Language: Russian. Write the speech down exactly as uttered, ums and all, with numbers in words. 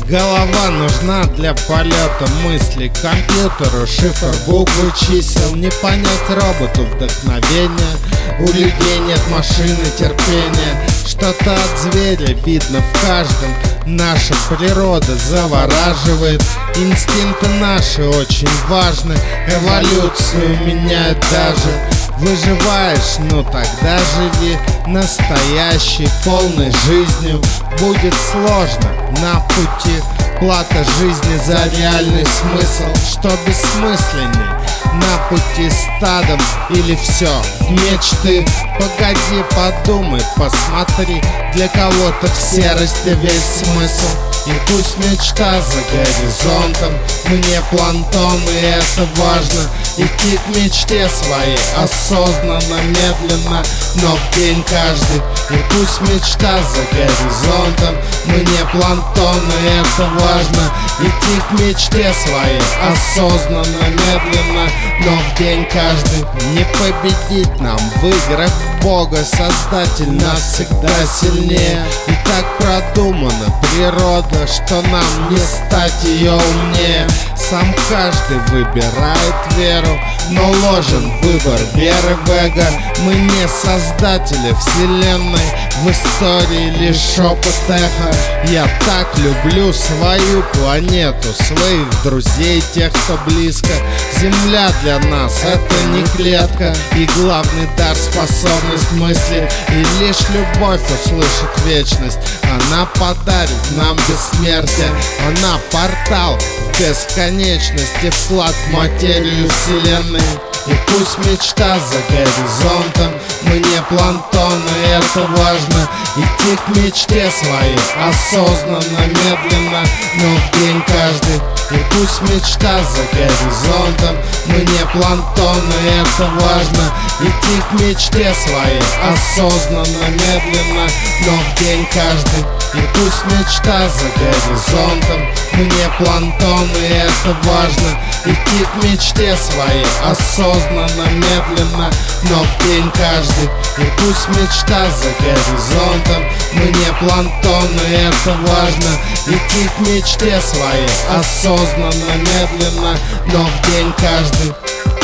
Голова нужна для полета мыслей, компьютеру шифр буквы чисел. Не понять роботу вдохновения, у людей нет машины терпения. Что-то от зверя видно в каждом, наша природа завораживает. Инстинкты наши очень важны, эволюцию меняет даже. Выживаешь, ну тогда живи настоящей, полной жизнью. Будет сложно на пути, плата жизни за реальный смысл. Что бессмысленней, на пути стадом или все в мечты? Погоди, подумай, посмотри, для кого-то в серости весь смысл. И пусть мечта за горизонтом, мне планктон, и это важно. Идти к мечте своей осознанно, медленно, но в день каждый. И пусть мечта за горизонтом, мне планктон, и это важно. Идти к мечте своей осознанно, медленно, но в день каждый. Не победить нам в играх Бога, Создатель нас всегда сильнее. И так продумана природа, что нам не стать ее умнее. Сам каждый выбирает веру, но ложен выбор веры в эго. Мы не создатели вселенной, в истории лишь шепот эхо. Я так люблю свою планету, своих друзей, тех, кто близко. Земля для нас это не клетка, и главный дар — способность мысли. И лишь любовь услышит вечность, она подарит нам бессмертие. Она портал в бесконечности, вклад в материю вселенной. И пусть мечта за горизонтом, мне планктон, и это важно. Идти к мечте своей осознанно, медленно, но в день каждый. И пусть мечта за горизонтом, мне планктон, и это важно. Идти к мечте своей осознанно, медленно, но в день каждый. И пусть мечта за горизонтом, мне планктон, и это важно. Идти к мечте своей осознанно, медленно, но в день каждый. И пусть мечта за горизонтом, мне планктон, и это важно. Идти к мечте своей осознанно, медленно, но в день каждый.